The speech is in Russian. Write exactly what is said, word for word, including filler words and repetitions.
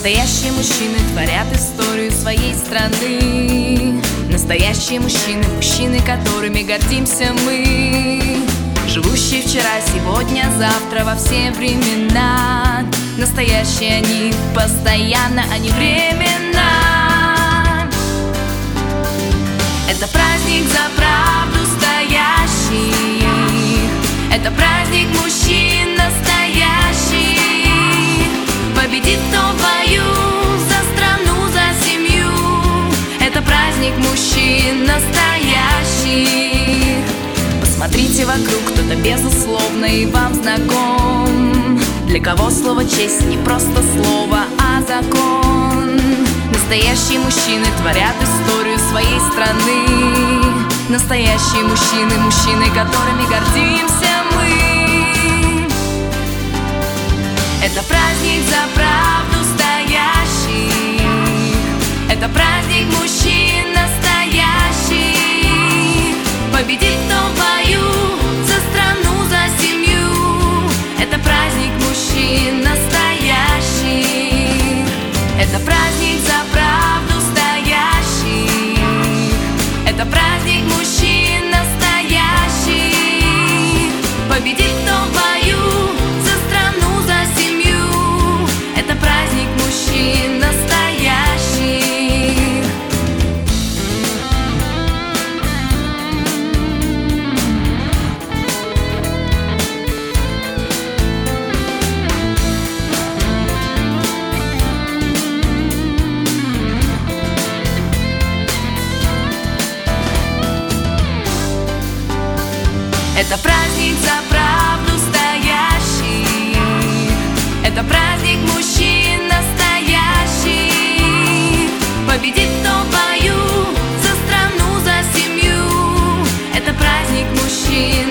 Настоящие мужчины творят историю своей страны. Настоящие мужчины, мужчины, которыми гордимся мы. Живущие вчера, сегодня, завтра, во все времена. Настоящие они, постоянно, они временно. Это праздник за правду стоящих. Это праздник мужчин настоящих. Победит кто в бою, за страну, за семью. Это праздник мужчин настоящих. Посмотрите вокруг, кто-то безусловно и вам знаком. Для кого слово честь не просто слово, а закон. Настоящие мужчины творят историю своей страны. Настоящие мужчины, мужчины, которыми гордимся мы. Это праздник за правду стоящих. Это праздник мужчин настоящих. Победит кто в бою, за страну, за семью. Это праздник мужчин настоящих. Это праздник за правду стоящих. Это праздник мужчин настоящих. Победит кто в бою, за страну, за семью. Это праздник мужчин настоящих. Это праздник за правду стоящих. Это праздник мужчин настоящих. Победит кто в бою, за страну, за семью. Это праздник мужчин